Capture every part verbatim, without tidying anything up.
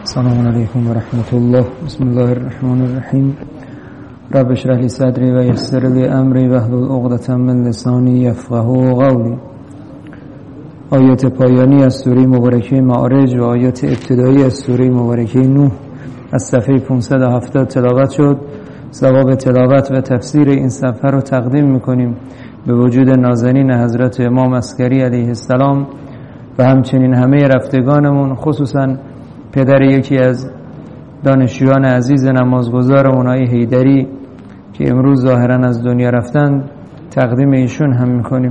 السلام علیکم و رحمت الله. بسم الله الرحمن الرحیم. رب اشرح لی صدری و یسر لی امری واحلل عقدة من لسانی یفقهوا قولی. آیات پایانی از سوره مبارکه معارج و آیات ابتدایی از سوره مبارکه نوح از صفحه پانصد و هفتاد تلاوت شد. ثواب تلاوت و تفسیر این صفحه رو تقدیم میکنیم به وجود نازنین حضرت امام عسکری علیه السلام و همچنین همه رفتگانمون، خصوصا پدر یکی از دانشجویان عزیز نمازگزارمون آقای حیدری که امروز ظاهرا از دنیا رفتن، تقدیم ایشون هم میکنیم.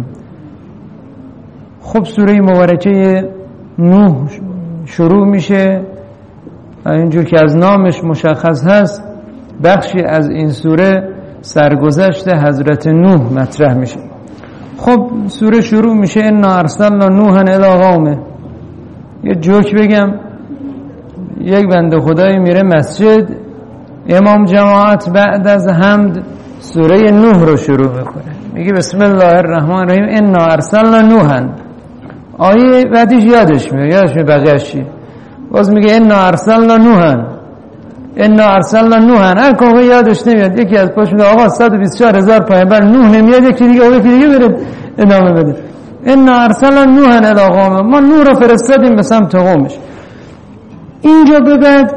خب سوره مبارکه نوح شروع میشه، اینجور که از نامش مشخص هست بخشی از این سوره سرگذشت حضرت نوح مطرح میشه. خب سوره شروع میشه انا ارسلنا نوحا الی قومه. یه جوک بگم، یک بنده خدایی میره مسجد، امام جماعت بعد از حمد سوره نوح رو شروع میکنه، میگه بسم الله الرحمن الرحیم انا ارسلنا نوحا. آیه بعدش یادش میاد، یادش میاد بقیه‌اش چی، باز میگه انا ارسلنا نوحا انا ارسلنا نوحا. هر کوه یادش نمیاد، یکی از پاش میگه آقا صد و بیست و چهار هزار پیامبر نوح نمیاد، یکی دیگه یکی دیگه بره ادامه بده. انا ارسلنا نوحا الی قومه، ما نوح رو فرستادیم به سمت قومش. اینجا به بعد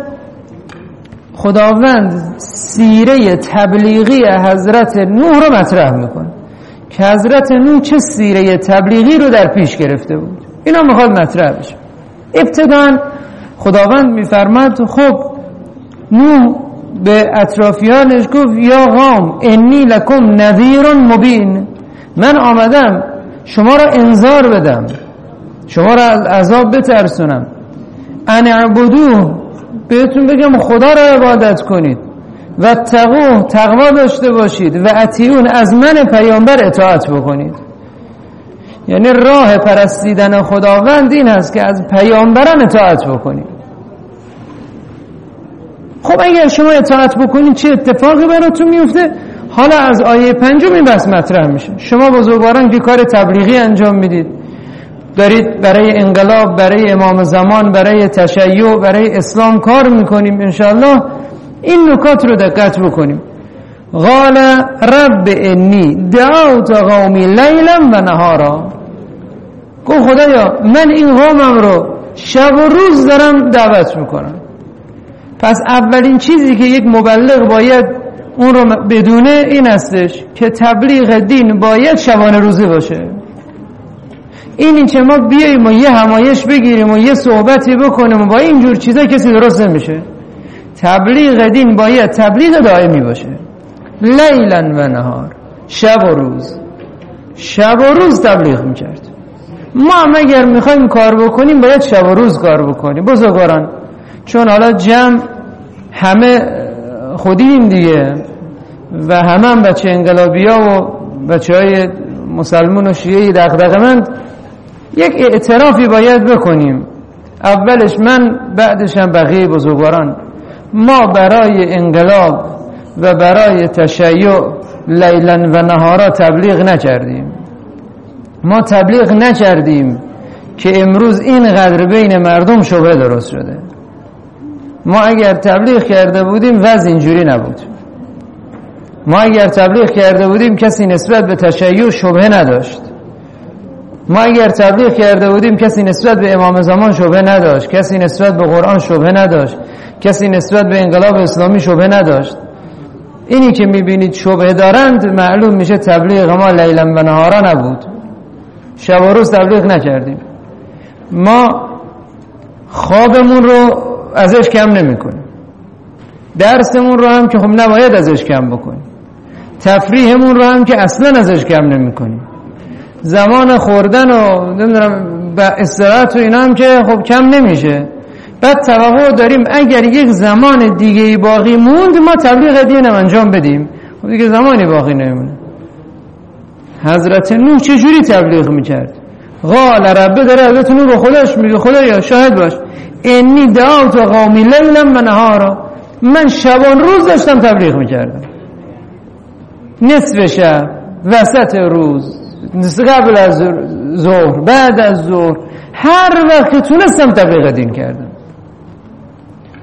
خداوند سیره تبلیغی حضرت نوح رو مطرح میکنه که حضرت نوح چه سیره تبلیغی رو در پیش گرفته بود. اینا میخواد مطرح بشه. ابتداً خداوند میفرماد خب نوح به اطرافیانش گفت یا قوم انی لکم نذیر مبین، من آمدم شما را انذار بدم، شما را از عذاب بترسونم. ان اعبدوه، بهتون بگم خدا را عبادت کنید، و تقوه، تقوا داشته باشید، و اطیعون، از من پیامبر اطاعت بکنید. یعنی راه پرستیدن خداوند این هست که از پیامبران اطاعت بکنید. خب اگر شما اطاعت بکنید چه اتفاقی براتون میفته؟ حالا از آیه پنجم این بحث مطرح میشه. شما بزرگواران که کار تبلیغی انجام میدید، دارید برای انقلاب، برای امام زمان، برای تشیع، برای اسلام کار میکنیم، انشاءالله این نکات رو دقت بکنیم. قال رب انی دعوت قومی لیلا و نهارا، گفت خدایا من این قومم رو شب و روز دارم دعوت میکنم. پس اولین چیزی که یک مبلغ باید اون رو بدونه این هستش که تبلیغ دین باید شبانه روزی باشه. این این که ما بیاییم و یه همایش بگیریم و یه صحبتی بکنیم و با اینجور چیزا کسی درست نمیشه. تبلیغ دین باید تبلیغ دائمی باشه، لیلا و نهار، شب و روز، شب و روز تبلیغ میکرد. ما هم اگر میخوایم کار بکنیم باید شب و روز کار بکنیم بزرگواران، چون حالا جمع همه خودیم دیگه و همه هم بچه انقلابی ها و بچه های مسلمون و شیعه دغدغه‌مند، یک اعترافی باید بکنیم، اولش من بعدش هم بقیه بزرگواران. ما برای انقلاب و برای تشیع لیلا و نهارا تبلیغ نکردیم. ما تبلیغ نکردیم که امروز اینقدر بین مردم شبهه درست شده. ما اگر تبلیغ کرده بودیم وضع اینجوری نبود. ما اگر تبلیغ کرده بودیم کسی نسبت به تشیع شبهه نداشت. ما اگر تبلیغ کرده بودیم کسی نسبت به امام زمان شبهه نداشت، کسی نسبت به قرآن شبهه نداشت، کسی نسبت به انقلاب اسلامی شبهه نداشت. اینی که میبینید شبهه دارند معلوم میشه تبلیغ ما لیلا و نهارا نبود، شب و روز تبلیغ نکردیم. ما خوابمون رو ازش کم نمی کنیم، درسمون رو هم که خب نباید ازش کم بکنیم، تفریحمون رو هم که اصلا ازش کم نمی کنیم، زمان خوردن و نمیدونم استراحت و اینا هم که خب کم نمیشه. بعد توقع داریم اگر یک زمان دیگه باقی موند ما تبلیغ دینم انجام بدیم. خب دیگه زمانی باقی نمیمونه. حضرت نوح چجوری تبلیغ میکرد؟ قال رب، داره حضرت نوح رو خودش میگه خدایا شاهد باش، انی دعوت قومی لیلا و نهارا، من شبان روز داشتم تبلیغ میکردم، نصف شب، وسط روز، قبل از ظهر، بعد از ظهر، هر وقت تونستم تبلیغ دین کردم.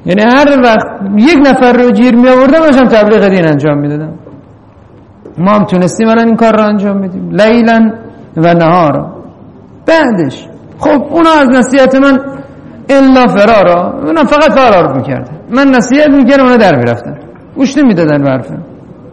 یعنی هر وقت یک نفر رو گیر می آوردم داشتم تبلیغ دین انجام میدادم. ما هم تونستیم الان این کار رو انجام بدیم لیلا و نهارا. بعدش خب اونا از نصیحت من الا فرارا، اونا فقط فرار میکردن، من نصیحت میکردم اونا در میرفتن، گوش نمیدادن برفن.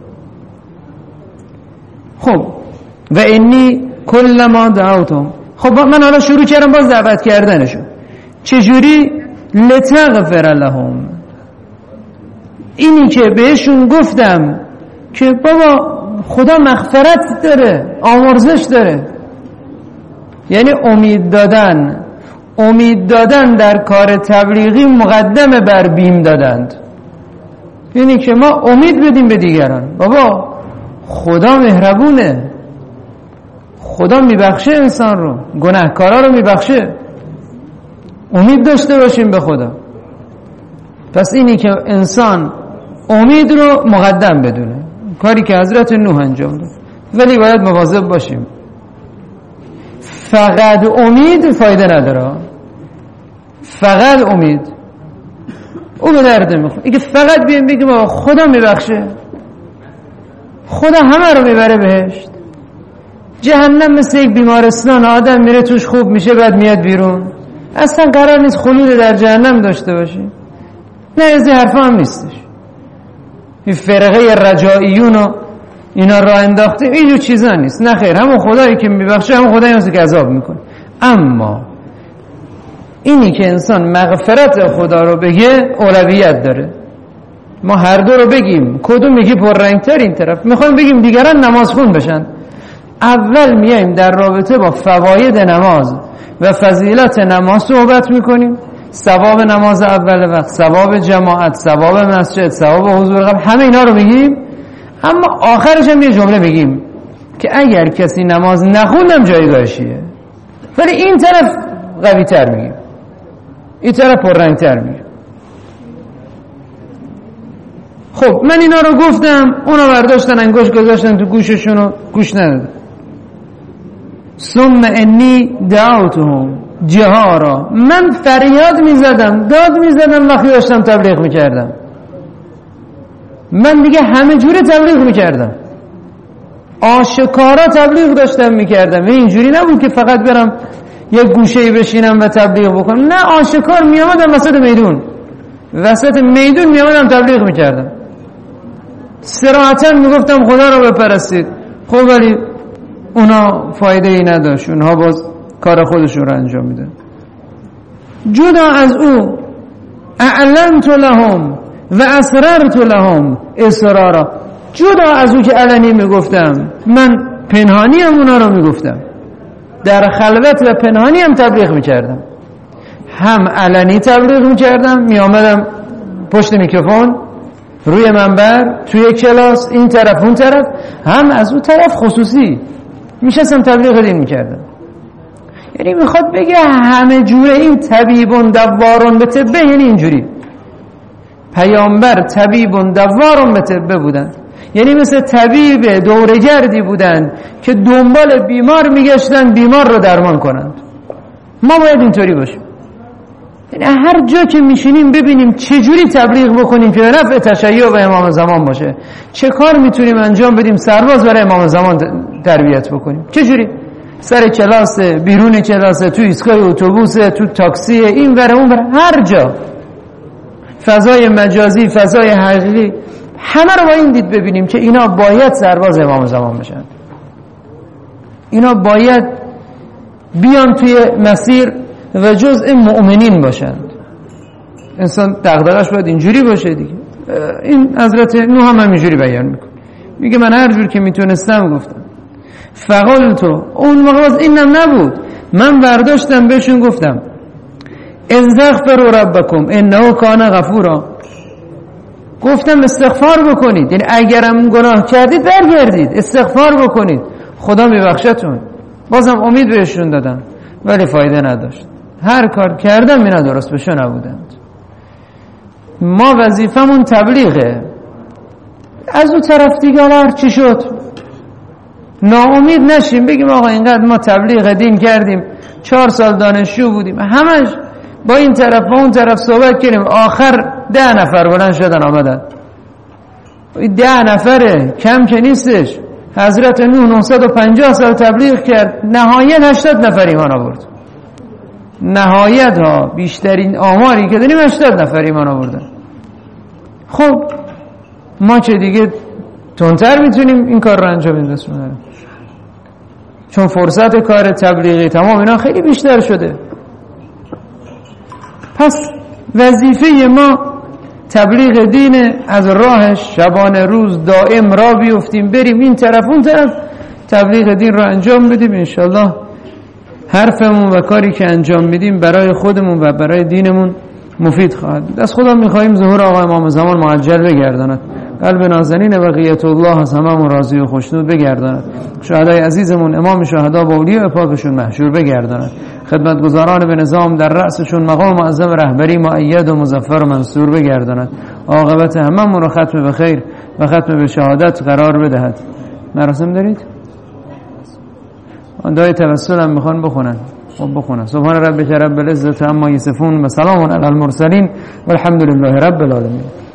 خب و انی کل ما دعوتم، خب من حالا شروع کردم باز دعوت کردنشون. چجوری؟ لتغفر لهم، اینی که بهشون گفتم که بابا خدا مغفرت داره، آمرزش داره، یعنی امید دادن. امید دادن در کار تبلیغی مقدم بر بیم دادند، یعنی که ما امید بدیم به دیگران. بابا خدا مهربونه، خدا میبخشه انسان رو، گناهکارا رو میبخشه، امید داشته باشیم به خدا. پس اینی که انسان امید رو مقدم بدونه، کاری که حضرت نوح انجام داد. ولی باید مواظب باشیم، فقط امید فایده نداره، فقط امید او به درد میخوره. اینکه فقط بیایم بگیم خدا میبخشه، خدا همه رو میبره بهشت، جهنم مثل یک بیمارستان، آدم میره توش خوب میشه بعد میاد بیرون، اصلا قرار نیست خلود در جهنم داشته باشی. نه از این حرفا هم نیستش. این فرقه رجائیون و اینا را انداخته، اینو چیزا نیست. نه خیر، همون خدایی که میبخشه همون خدایی هست که عذاب میکنه. اما اینی که انسان مغفرت خدا رو بگه اولویت داره. ما هر دو رو بگیم، کدوم میگی پررنگتر این طرف، میخوایم بگیم دیگران نماز خون بشن. اول میایم در رابطه با فواید نماز و فضیلت نماز صحبت میکنیم، ثواب نماز اول وقت، ثواب جماعت، ثواب مسجد، ثواب حضور قلب، همه اینا رو میگیم. اما آخرش هم یه جمله میگیم که اگر کسی نماز نخوندم جایگاهشیه. ولی این طرف قوی تر میگیم، این طرف پررنگ تر میگیم. خب من اینا رو گفتم، اونا برداشتن انگوش گذاشتن تو گوششون و گوش ندادن. ثم انی دعوتهم جهارا، من فریاد میزدم، داد میزدم وقتی داشتم تبلیغ میکردم. من دیگه همه جوره تبلیغ میکردم، آشکارا تبلیغ داشتم میکردم. اینجوری نبود که فقط برم یک گوشه‌ای بشینم و تبلیغ بکنم، نه، آشکار میامدم وسط میدون، وسط میدون میامدم تبلیغ میکردم، صراحتا میگفتم خدا رو بپرستید. خب ولی اونا فایده ای نداشت، اونها باز کار خودشون رو انجام میدن. جدا از او اعلنت لهم و اسررت لهم اسرارا، جدا از او که علنی میگفتم، من پنهانی هم اونا رو میگفتم، در خلوت و پنهانی هم تبلیغ میکردم، هم علنی تبلیغ میکردم، میامدم پشت میکروفون، روی منبر، توی کلاس، این طرف اون طرف، هم از اون طرف خصوصی میشستم تبلیغ دین میکردم. یعنی میخواد بگه همه جوره این طبیبون دوارون به طبه، یعنی اینجوری پیامبر طبیبون دوارون به طبه بودن، یعنی مثل طبیب دورگردی بودن که دنبال بیمار میگشتن بیمار رو درمان کنند. ما باید اینطوری باشیم، یعنی هر جا که میشینیم ببینیم چجوری تبلیغ بکنیم که به نفع تشیع و امام زمان باشه، چه کار میتونیم انجام بدیم سرباز برای امام زمان تربیت بکنیم، چجوری، سر کلاس، بیرون کلاس، تو ایستگاه اتوبوس، تو تاکسی، این ور اون ور، هر جا، فضای مجازی، فضای حقیقی، همه رو با این دید ببینیم که اینا باید سرباز امام زمان بشن، اینا باید بیان توی مسیر و جزء مؤمنین باشند. انسان دغدغه‌اش باید اینجوری باشه دیگه. این حضرت نوح هم همینجوری بیان میکنه، میگه من هر جور که میتونستم گفتم. فقلتو، اون موقع باز اینم نبود، من برداشتم بهشون گفتم استغفروا ربکم انه کان غفورا، گفتم استغفار بکنید، یعنی اگرم گناه کردید برگردید استغفار بکنید، خدا میبخشتون. بازم امید بهشون دادم ولی فایده نداشت، هر کار کردم اینا درست بشه نبودند. ما وظیفمون تبلیغه، از اون طرف دیگه هر چی شد ناامید نشیم، بگیم آقا اینقدر ما تبلیغ دین کردیم، چهار سال دانشجو بودیم، همش با این طرف با اون طرف صحبت کردیم، آخر ده نفر بلند شدن آمدن. ده نفره کم که نیستش. حضرت نوح نهصد و پنجاه سال تبلیغ کرد، نهایت هشتاد نفر ایمان آورد. نهایت ها بیشترین آماری که داریم هشتاد نفر ایمان آوردن. خب ما چه دیگه تندتر میتونیم این کار رو انجام بدیم؟ بسم الله. چون فرصت کار تبلیغی تمام اینا خیلی بیشتر شده. پس وظیفه ما تبلیغ دین، از راهش شبانه روز دائم را بیفتیم، بریم این طرف اون طرف، تبلیغ دین رو انجام بدیم. انشالله حرفمون و کاری که انجام میدیم برای خودمون و برای دینمون مفید خواهد بود. از خدا میخواییم ظهور آقا امام زمان معجل بگرداند، قلب نازنین بقیت الله از هممون راضی و خوشنود بگرداند، شهدای عزیزمون امام شهدا با اولیاء پاکشون محشور بگرداند، خدمتگزاران به نظام در رأسشون مقام معظم رهبری مؤید و مظفر و منصور بگرداند، عاقبت هممون رو ختم به خیر و ختم به شهادت قرار بدهد. مراسم دارید؟ دعای توسل هم میخوان بخونن. خب بخونن. سبحان ربک رب العزة عما یصفون و سلام علی المرسلین والحمد لله رب العالمین.